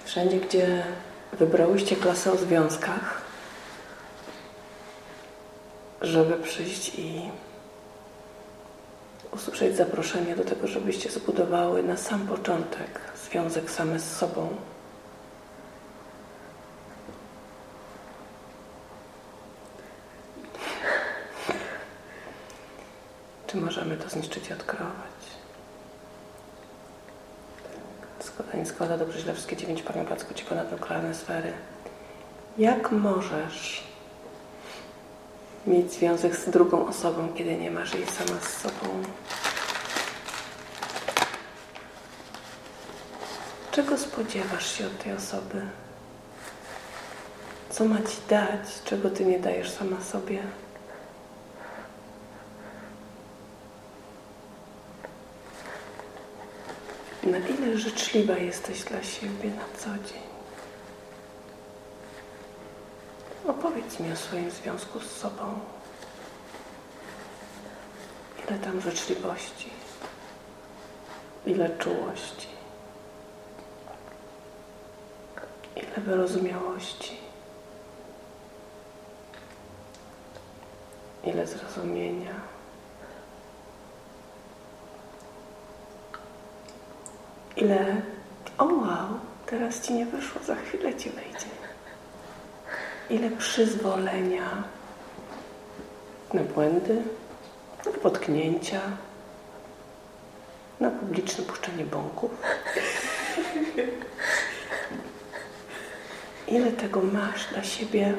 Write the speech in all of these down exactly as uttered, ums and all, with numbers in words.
Wszędzie, gdzie wybrałyście klasę o związkach, żeby przyjść i usłyszeć zaproszenie do tego, żebyście zbudowały na sam początek związek same z sobą. Czy możemy to zniszczyć i odkrywać? Składa, nie składa, dobrze, źle, wszystkie dziewięć pamięć placku ci ponad nuklearne sfery. Jak możesz mieć związek z drugą osobą, kiedy nie masz jej sama z sobą? Czego spodziewasz się od tej osoby? Co ma ci dać, czego ty nie dajesz sama sobie? Na ile życzliwa jesteś dla siebie na co dzień? Opowiedz mi o swoim związku z sobą. Ile tam życzliwości? Ile czułości? Ile wyrozumiałości? Ile zrozumienia? Ile, o wow, teraz ci nie wyszło, za chwilę ci wejdzie. Ile przyzwolenia na błędy, na potknięcia, na publiczne puszczenie bąków. Ile tego masz dla siebie,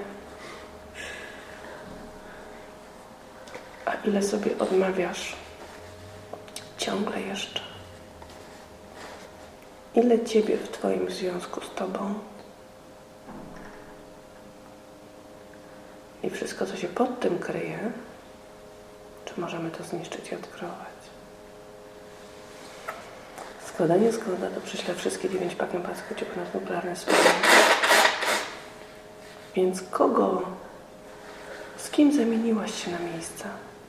a ile sobie odmawiasz ciągle jeszcze. Ile ciebie w twoim związku z tobą i wszystko, co się pod tym kryje, czy możemy to zniszczyć i odkrywać? Składanie składa to prześle wszystkie dziewięć pakiem pasku ci ponad nuklearne sfery. Więc kogo, z kim zamieniłaś się na miejsca?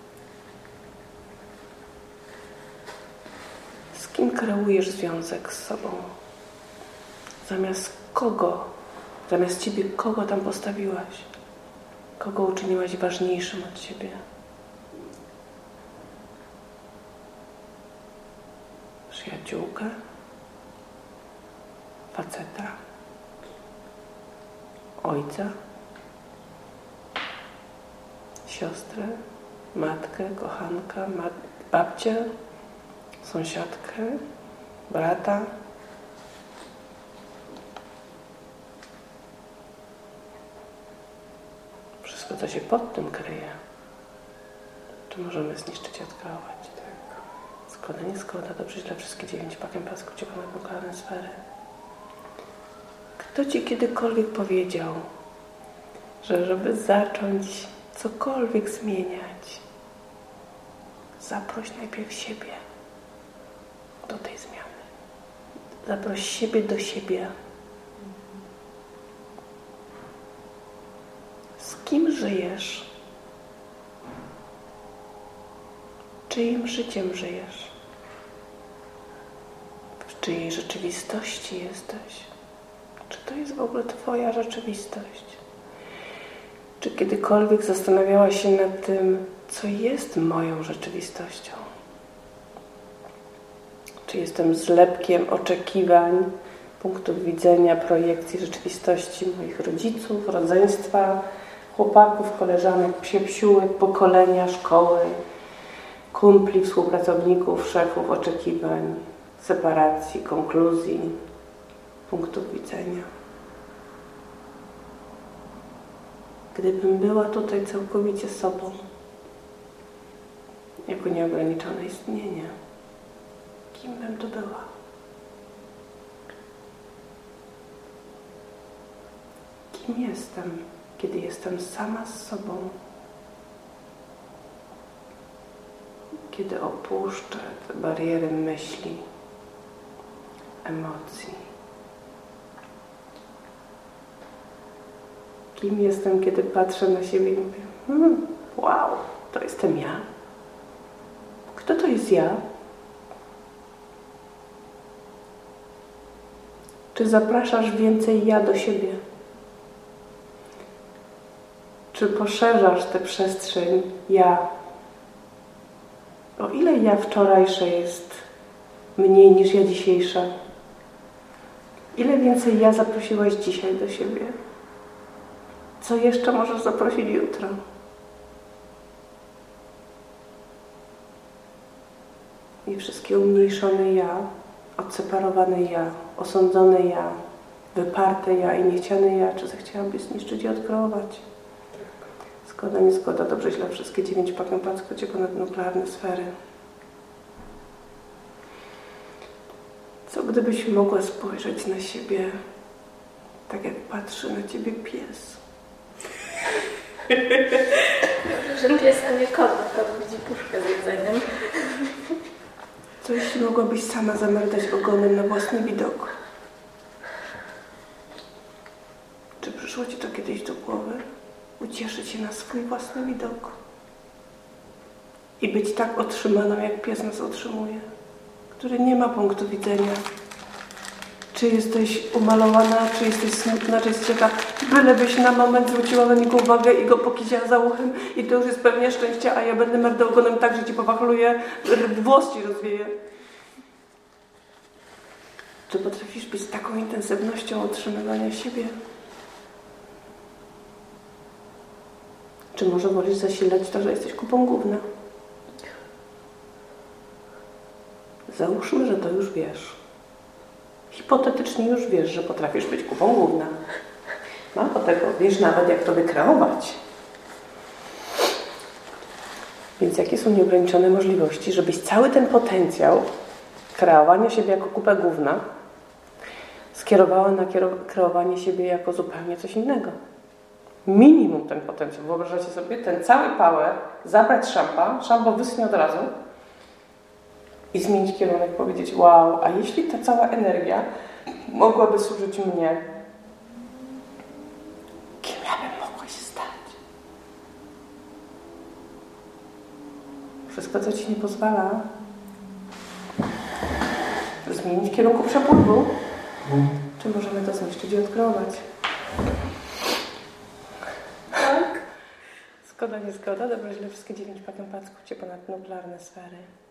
Z kim kreujesz związek z sobą? Zamiast kogo, zamiast ciebie, kogo tam postawiłaś? Kogo uczyniłaś ważniejszym od siebie? Przyjaciółkę? Faceta? Ojca? Siostrę? Matkę? Kochanka? Mat- babcię? Sąsiadkę? Brata? Wszystko, co się pod tym kryje, czy możemy zniszczyć i odkrywać? Tak. Składanie składa dobrze źle wszystkie dziewięć pakiem pasku ci ponad nuklearne sfery. Kto ci kiedykolwiek powiedział, że żeby zacząć cokolwiek zmieniać, zaproś najpierw siebie do tej zmiany. Zaproś siebie do siebie. Z kim żyjesz? Czyim życiem żyjesz? W czyjej rzeczywistości jesteś? Czy to jest w ogóle twoja rzeczywistość? Czy kiedykolwiek zastanawiałaś się nad tym, co jest moją rzeczywistością? Czy jestem zlepkiem oczekiwań, punktów widzenia, projekcji rzeczywistości moich rodziców, rodzeństwa, chłopaków, koleżanek, psiepsiółek, pokolenia, szkoły, kumpli, współpracowników, szefów, oczekiwań, separacji, konkluzji, punktów widzenia. Gdybym była tutaj całkowicie sobą, jako nieograniczone istnienie, kim bym to była? Kim jestem, kiedy jestem sama z sobą? Kiedy opuszczę te bariery myśli, emocji? Kim jestem, kiedy patrzę na siebie i mówię, hmm, wow, to jestem ja? Kto to jest ja? Czy zapraszasz więcej ja do siebie? Czy poszerzasz tę przestrzeń ja? O ile ja wczorajsze jest mniej niż ja dzisiejsza? Ile więcej ja zaprosiłaś dzisiaj do siebie? Co jeszcze możesz zaprosić jutro? I wszystkie umniejszone ja, odseparowane ja, osądzone ja, wyparte ja i niechciane ja, czy zechciałabyś zniszczyć i odkreować? Zgoda, nie zgoda, dobrze, źle, wszystkie dziewięć pakiem patrzcie ponad nuklearne sfery. Co gdybyś mogła spojrzeć na siebie tak, jak patrzy na ciebie pies? Dobrze, że pies, a nie kot, kot widzi puszkę z jedzeniem. Co jeśli mogłabyś sama zamerdać ogonem na własny widok? Czy przyszło ci to kiedyś do głowy? Ucieszyć się na swój własny widok i być tak otrzymaną, jak pies nas otrzymuje, który nie ma punktu widzenia. Czy jesteś umalowana, czy jesteś smutna, czy jest ciekawa, bylebyś na moment zwróciła na niego uwagę i go pokiziała za uchem i to już jest pewnie szczęście, a ja będę merdę ogonem tak, że ci powachluję, włos ci rozwieje. Czy potrafisz być z taką intensywnością otrzymywania siebie? Czy może wolisz zasilać to, że jesteś kupą gówna? Załóżmy, że to już wiesz. Hipotetycznie już wiesz, że potrafisz być kupą gówna. Mało tego, wiesz nawet, jak to wykreować. Więc jakie są nieograniczone możliwości, żebyś cały ten potencjał kreowania siebie jako kupę gówna skierowała na kreowanie siebie jako zupełnie coś innego. Minimum ten potencjał. Wyobrażacie sobie ten cały power, zabrać szampa, szampo wyschnie od razu i zmienić kierunek, powiedzieć wow, a jeśli ta cała energia mogłaby służyć mnie, kim ja bym mogła się stać? Wszystko, co ci nie pozwala zmienić kierunku przepływu, czy możemy to zniszczyć i odkreować? Tak. Zgoda, nie zgoda, dobrze, źle, wszystkie dziewięć pakiem packów cię ponad nuklearne sfery.